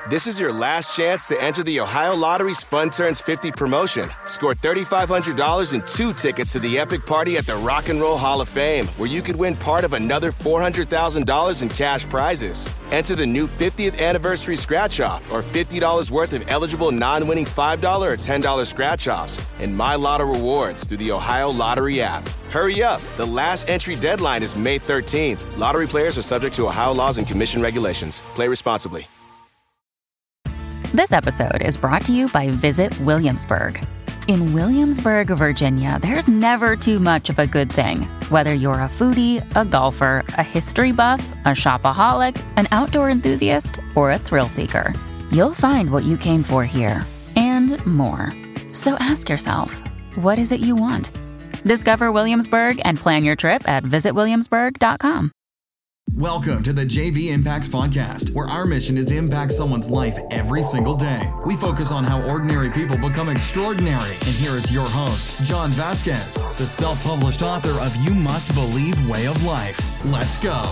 This is your last chance to enter the Ohio Lottery's Fun Turns 50 promotion. Score $3,500 and 2 tickets to the epic party at the Rock and Roll Hall of Fame, where you could win part of another $400,000 in cash prizes. Enter the new 50th anniversary scratch-off or $50 worth of eligible non-winning $5 or $10 scratch-offs and My Lotto rewards through the Ohio Lottery app. Hurry up. The last entry deadline is May 13th. Lottery players are subject to Ohio laws and commission regulations. Play responsibly. This episode is brought to you by Visit Williamsburg. In Williamsburg, Virginia, there's never too much of a good thing. Whether you're a foodie, a golfer, a history buff, a shopaholic, an outdoor enthusiast, or a thrill seeker, you'll find what you came for here and more. So ask yourself, what is it you want? Discover Williamsburg and plan your trip at visitwilliamsburg.com. Welcome to the JV Impacts Podcast, where our mission is to impact someone's life every single day. We focus on how ordinary people become extraordinary. And here is your host, John Vasquez, the self-published author of You Must Believe Way of Life. Let's go.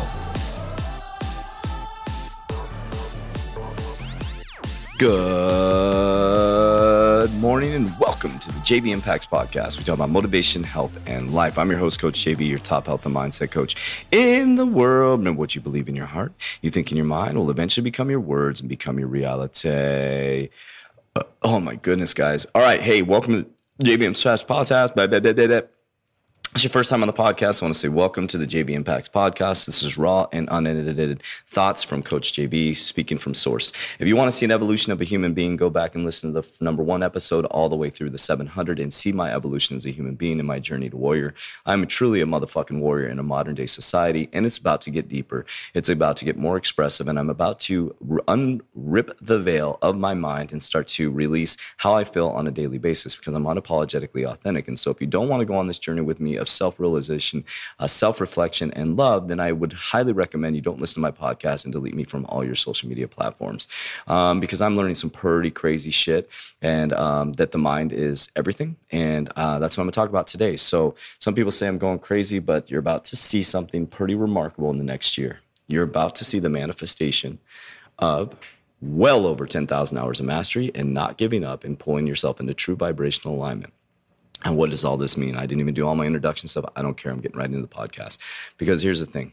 Good morning and welcome to the JV Impacts Podcast. We talk about motivation, health, and life. I'm your host, Coach JV, your top health and mindset coach in the world. Remember, what you believe in your heart, you think in your mind, will eventually become your words and become your reality. Oh my goodness, guys. All right. Hey, welcome to the JV Impacts Podcast. It's your first time on the podcast. I want to say welcome to the JV Impacts Podcast. This is raw and unedited thoughts from Coach JV, speaking from source. If you want to see an evolution of a human being, go back and listen to the number 1 episode all the way through the 700 and see my evolution as a human being and my journey to warrior. I'm truly a motherfucking warrior in a modern day society, and it's about to get deeper. It's about to get more expressive, and I'm about to unrip the veil of my mind and start to release how I feel on a daily basis because I'm unapologetically authentic. And so if you don't want to go on this journey with me of self-realization, self-reflection, and love, then I would highly recommend you don't listen to my podcast and delete me from all your social media platforms because I'm learning some pretty crazy shit and that the mind is everything. And that's what I'm going to talk about today. So some people say I'm going crazy, but you're about to see something pretty remarkable in the next year. You're about to see the manifestation of well over 10,000 hours of mastery and not giving up and pulling yourself into true vibrational alignment. And what does all this mean? I didn't even do all my introduction stuff. I don't care. I'm getting right into the podcast. Because here's the thing.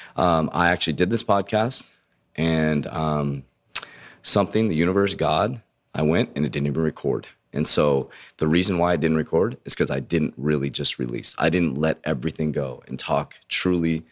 I actually did this podcast and something, the universe, God, I went and it didn't even record. And so the reason why I didn't record is because I didn't really just release. I didn't let everything go and talk truly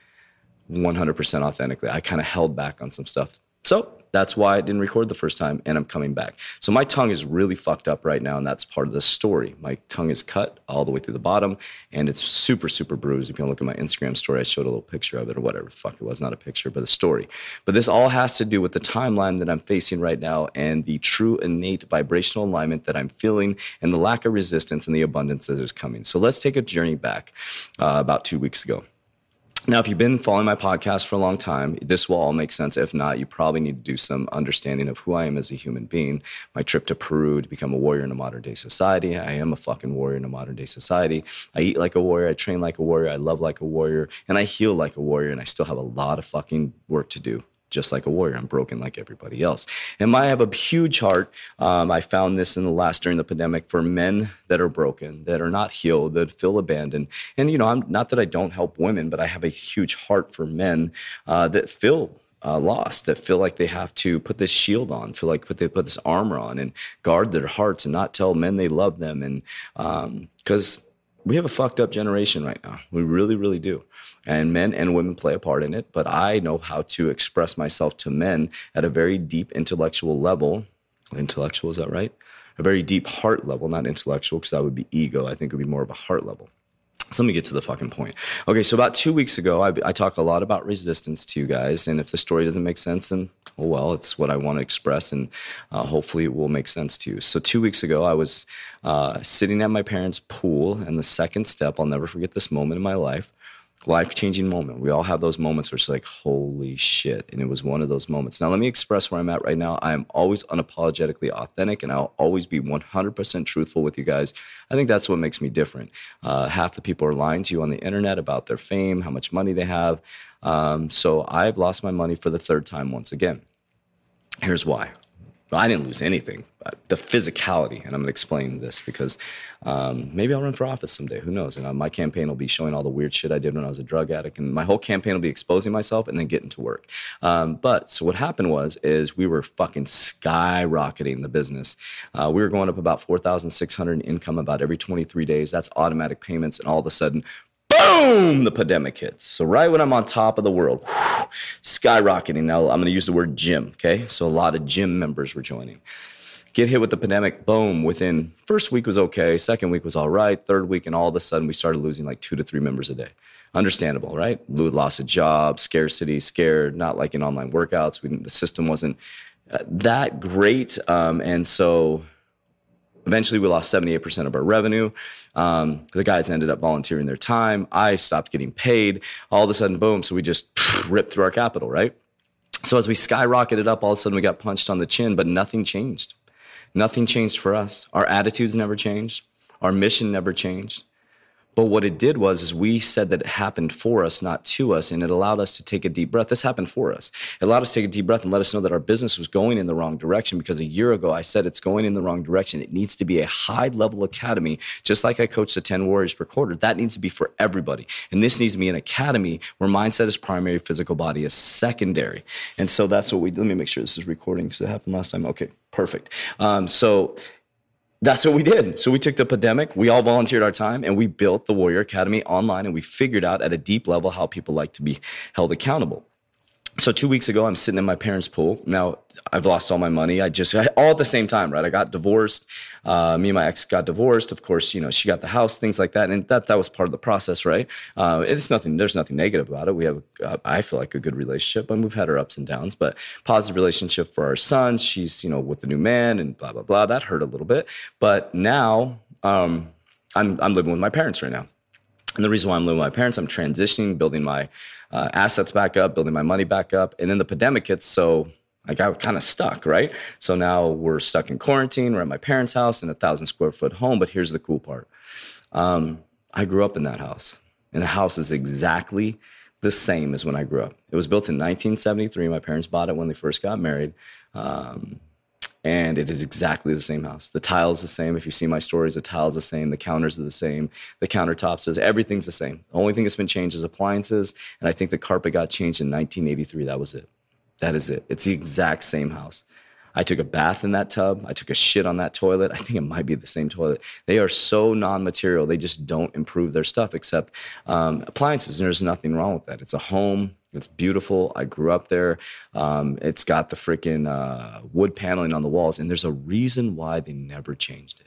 100% authentically. I kind of held back on some stuff. So that's why I didn't record the first time, and I'm coming back. So my tongue is really fucked up right now, and that's part of the story. My tongue is cut all the way through the bottom, and it's super, super bruised. If you look at my Instagram story, I showed a little picture of it or whatever. Fuck, it was not a picture, but a story. But this all has to do with the timeline that I'm facing right now and the true innate vibrational alignment that I'm feeling and the lack of resistance and the abundance that is coming. So let's take a journey back about 2 weeks ago. Now, if you've been following my podcast for a long time, this will all make sense. If not, you probably need to do some understanding of who I am as a human being. My trip to Peru to become a warrior in a modern day society. I am a fucking warrior in a modern day society. I eat like a warrior. I train like a warrior. I love like a warrior. And I heal like a warrior. And I still have a lot of fucking work to do. Just like a warrior, I'm broken like everybody else. And I have a huge heart. I found this during the pandemic for men that are broken, that are not healed, that feel abandoned. And, I'm not that I don't help women, but I have a huge heart for men that feel lost, that feel like they have to put this shield on, feel like they put this armor on and guard their hearts and not tell men they love them. And because we have a fucked up generation right now. We really, really do. And men and women play a part in it. But I know how to express myself to men at a very deep intellectual level. Intellectual, is that right? A very deep heart level, not intellectual, because that would be ego. I think it would be more of a heart level. So let me get to the fucking point. Okay, so about 2 weeks ago, I talk a lot about resistance to you guys. And if the story doesn't make sense, then, oh well, it's what I want to express. And hopefully it will make sense to you. So 2 weeks ago, I was sitting at my parents' pool. And the second step, I'll never forget this moment in my life-changing moment. We all have those moments where it's like, holy shit. And it was one of those moments. Now, let me express where I'm at right now. I am always unapologetically authentic, and I'll always be 100% truthful with you guys. I think that's what makes me different. Half the people are lying to you on the internet about their fame, how much money they have. So I've lost my money for the third time once again. Here's why. I didn't lose anything. The physicality, and I'm going to explain this because maybe I'll run for office someday. Who knows? And my campaign will be showing all the weird shit I did when I was a drug addict, and my whole campaign will be exposing myself and then getting to work. So what happened is we were fucking skyrocketing the business. We were going up about $4,600 in income about every 23 days. That's automatic payments, and all of a sudden, boom, the pandemic hits. So right when I'm on top of the world, skyrocketing. Now I'm going to use the word gym, okay? So a lot of gym members were joining. Get hit with the pandemic, boom, within first week was okay, second week was all right, third week, and all of a sudden we started losing like 2 to 3 members a day. Understandable, right? Loss of job, scarcity, scared, not like in online workouts. The system wasn't that great. And so eventually we lost 78% of our revenue. The guys ended up volunteering their time. I stopped getting paid. All of a sudden, boom, so we just ripped through our capital, right? So as we skyrocketed up, all of a sudden we got punched on the chin, but nothing changed. Nothing changed for us. Our attitudes never changed. Our mission never changed. But what it did was we said that it happened for us, not to us, and it allowed us to take a deep breath. This happened for us. It allowed us to take a deep breath and let us know that our business was going in the wrong direction, because a year ago I said it's going in the wrong direction. It needs to be a high-level academy, just like I coach the 10 warriors per quarter. That needs to be for everybody. And this needs to be an academy where mindset is primary, physical body is secondary. And so that's what let me make sure this is recording because it happened last time. Okay, perfect. So that's what we did. So we took the pandemic, we all volunteered our time, and we built the Warrior Academy online, and we figured out at a deep level how people like to be held accountable. So 2 weeks ago, I'm sitting in my parents' pool. Now, I've lost all my money. All at the same time, right? I got divorced. Me and my ex got divorced. Of course, she got the house, things like that. And that was part of the process, right? There's nothing negative about it. We have, I feel like, a good relationship, and we've had our ups and downs, but positive relationship for our son. She's, with the new man and blah, blah, blah. That hurt a little bit. But now I'm living with my parents right now. And the reason why I'm living with my parents, I'm transitioning, building my assets back up, building my money back up. And then the pandemic hits, so I got kind of stuck, right? So now we're stuck in quarantine. We're at my parents' house in a 1,000-square-foot home. But here's the cool part. I grew up in that house. And the house is exactly the same as when I grew up. It was built in 1973. My parents bought it when they first got married. And it is exactly the same house. The tile is the same. If you see my stories, the tile is the same. The counters are the same. The countertops everything's the same. The only thing that's been changed is appliances. And I think the carpet got changed in 1983. That was it. That is it. It's the exact same house. I took a bath in that tub. I took a shit on that toilet. I think it might be the same toilet. They are so non-material. They just don't improve their stuff except appliances. And there's nothing wrong with that. It's a home. It's beautiful. I grew up there. It's got the freaking wood paneling on the walls. And there's a reason why they never changed it.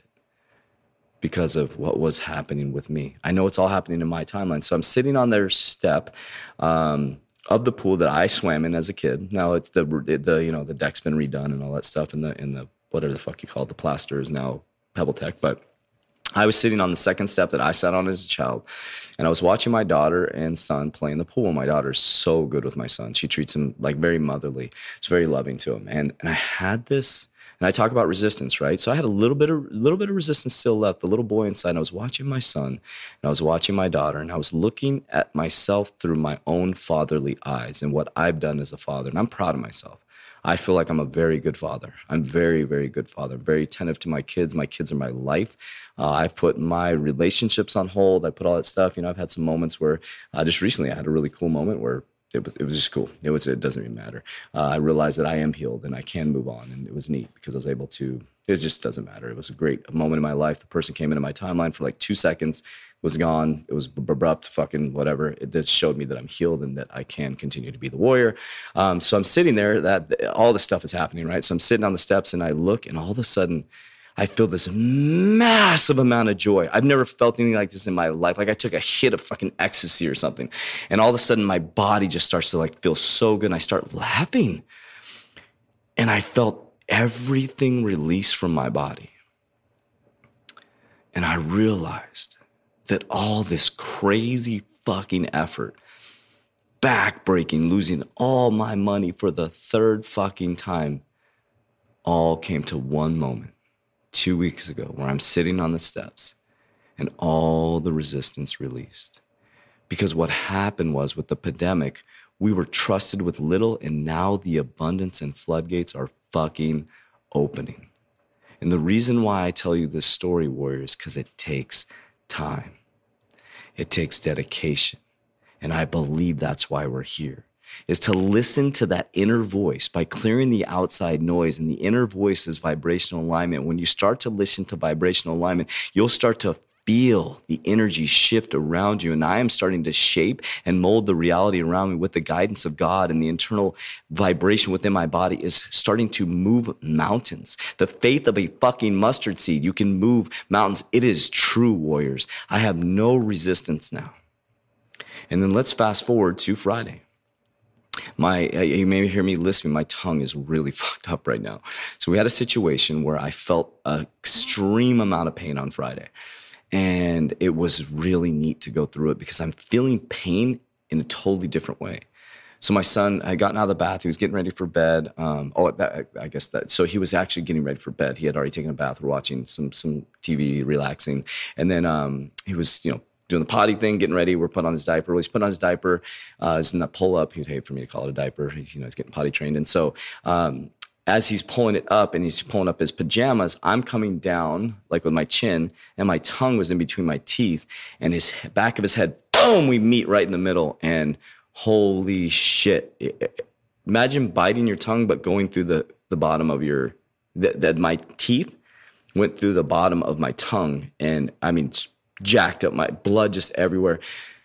Because of what was happening with me. I know it's all happening in my timeline. So I'm sitting on their step of the pool that I swam in as a kid. Now it's the deck's been redone and all that stuff. And the whatever the fuck you call it, the plaster is now Pebble Tech. But I was sitting on the second step that I sat on as a child, and I was watching my daughter and son play in the pool. My daughter's so good with my son. She treats him like very motherly. She's very loving to him. And I had this, and I talk about resistance, right? So I had a little bit of resistance still left, the little boy inside. And I was watching my son, and I was watching my daughter, and I was looking at myself through my own fatherly eyes and what I've done as a father. And I'm proud of myself. I feel like I'm a very good father. I'm very, very good father. I'm very attentive to my kids. My kids are my life. I've put my relationships on hold. I put all that stuff. I've had some moments where just recently I had a really cool moment where it was just cool. It doesn't even matter. I realized that I am healed and I can move on. And it was neat because I was able to, it just doesn't matter. It was a great moment in my life. The person came into my timeline for like 2 seconds, was gone. It was abrupt, fucking whatever. It just showed me that I'm healed and that I can continue to be the warrior. So I'm sitting there, that all this stuff is happening, right? So I'm sitting on the steps and I look, and all of a sudden I feel this massive amount of joy. I've never felt anything like this in my life. Like I took a hit of fucking ecstasy or something. And all of a sudden my body just starts to like feel so good. And I start laughing. And I felt everything release from my body. And I realized that all this crazy fucking effort, backbreaking, losing all my money for the third fucking time, all came to one moment 2 weeks ago where I'm sitting on the steps and all the resistance released. Because what happened was with the pandemic, we were trusted with little, and now the abundance and floodgates are fucking opening. And the reason why I tell you this story, warriors, is because it takes time. It takes dedication. And I believe that's why we're here, is to listen to that inner voice by clearing the outside noise. And the inner voice is vibrational alignment. When you start to listen to vibrational alignment, you'll start to feel the energy shift around you. And I am starting to shape and mold the reality around me with the guidance of God, and the internal vibration within my body is starting to move mountains. The faith of a fucking mustard seed. You can move mountains. It is true, warriors. I have no resistance now. And then let's fast forward to Friday. You may hear me lisping. My tongue is really fucked up right now. So we had a situation where I felt an extreme amount of pain on Friday. And it was really neat to go through it because I'm feeling pain in a totally different way. So my son had gotten out of the bath. He was getting ready for bed. So he was actually getting ready for bed. He had already taken a bath. We're watching some TV, relaxing. And then he was, doing the potty thing, getting ready. We're putting on his diaper. He's putting on his diaper. It's in that pull up. He'd hate for me to call it a diaper. He's getting potty trained. And so as he's pulling it up and he's pulling up his pajamas, I'm coming down like with my chin, and my tongue was in between my teeth, and his back of his head, boom, we meet right in the middle. And holy shit. Imagine biting your tongue, but going through the bottom of my teeth went through the bottom of my tongue. And I mean, jacked up, my blood just everywhere.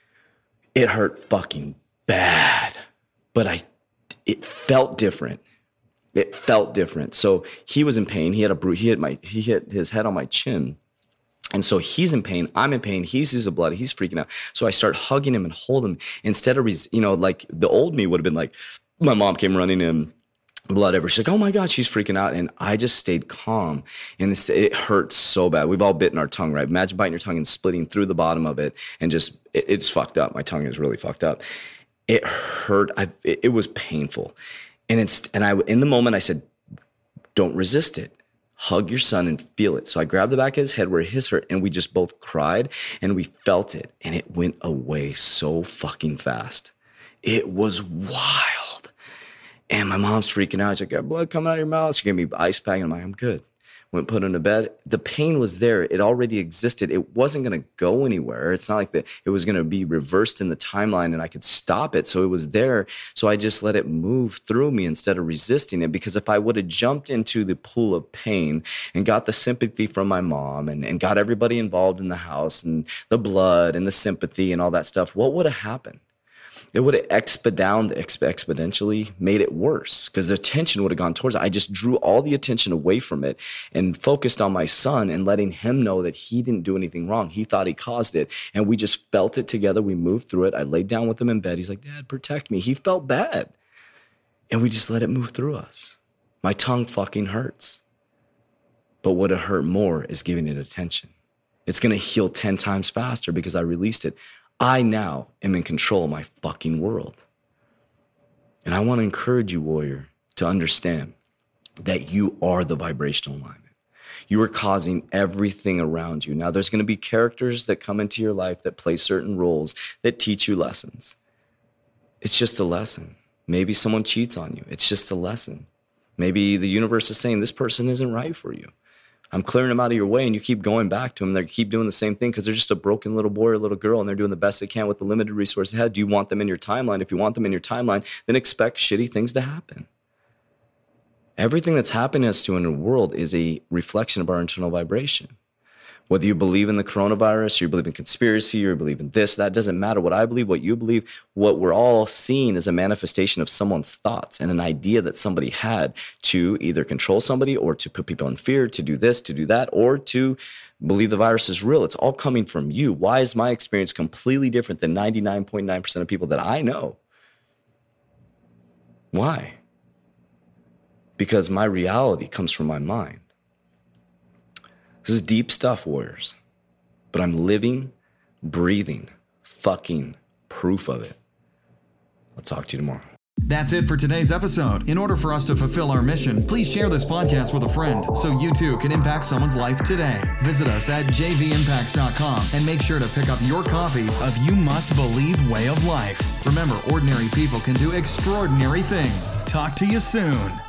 It hurt fucking bad, but it felt different. It felt different. So he was in pain. He had a bruise. He hit his head on my chin. And so he's in pain. I'm in pain. He sees the blood. He's freaking out. So I start hugging him and hold him instead of, like the old me would have been like, my mom came running in, blood everywhere. She's like, oh my God, she's freaking out. And I just stayed calm. And it hurt so bad. We've all bitten our tongue, right? Imagine biting your tongue and splitting through the bottom of it and just, it's fucked up. My tongue is really fucked up. It hurt. It was painful. And in the moment I said, don't resist it. Hug your son and feel it. So I grabbed the back of his head where his hurt, and we just both cried and we felt it. And it went away so fucking fast. It was wild. And my mom's freaking out. She's like, got blood coming out of your mouth. She gave me ice pack, and I'm like, I'm good. Went put him to bed. The pain was there. It already existed. It wasn't going to go anywhere. It's not like it was going to be reversed in the timeline and I could stop it. So it was there. So I just let it move through me instead of resisting it. Because if I would have jumped into the pool of pain and got the sympathy from my mom and got everybody involved in the house and the blood and the sympathy and all that stuff, what would have happened? It would have exponentially made it worse because the attention would have gone towards it. I just drew all the attention away from it and focused on my son and letting him know that he didn't do anything wrong. He thought he caused it. And we just felt it together. We moved through it. I laid down with him in bed. He's like, Dad, protect me. He felt bad. And we just let it move through us. My tongue fucking hurts. But what it hurt more is giving it attention. It's going to heal 10 times faster because I released it. I now am in control of my fucking world. And I want to encourage you, warrior, to understand that you are the vibrational alignment. You are causing everything around you. Now, there's going to be characters that come into your life that play certain roles that teach you lessons. It's just a lesson. Maybe someone cheats on you. It's just a lesson. Maybe the universe is saying this person isn't right for you. I'm clearing them out of your way, and you keep going back to them. They keep doing the same thing because they're just a broken little boy or little girl, and they're doing the best they can with the limited resources they had. Do you want them in your timeline? If you want them in your timeline, then expect shitty things to happen. Everything that's happening to us in the world is a reflection of our internal vibration. Whether you believe in the coronavirus, or you believe in conspiracy, or you believe in this, that doesn't matter. What I believe, what you believe, what we're all seeing is a manifestation of someone's thoughts and an idea that somebody had to either control somebody or to put people in fear, to do this, to do that, or to believe the virus is real. It's all coming from you. Why is my experience completely different than 99.9% of people that I know? Why? Because my reality comes from my mind. This is deep stuff, warriors. But I'm living, breathing, fucking proof of it. I'll talk to you tomorrow. That's it for today's episode. In order for us to fulfill our mission, please share this podcast with a friend so you too can impact someone's life today. Visit us at jvimpacts.com and make sure to pick up your copy of You Must Believe Way of Life. Remember, ordinary people can do extraordinary things. Talk to you soon.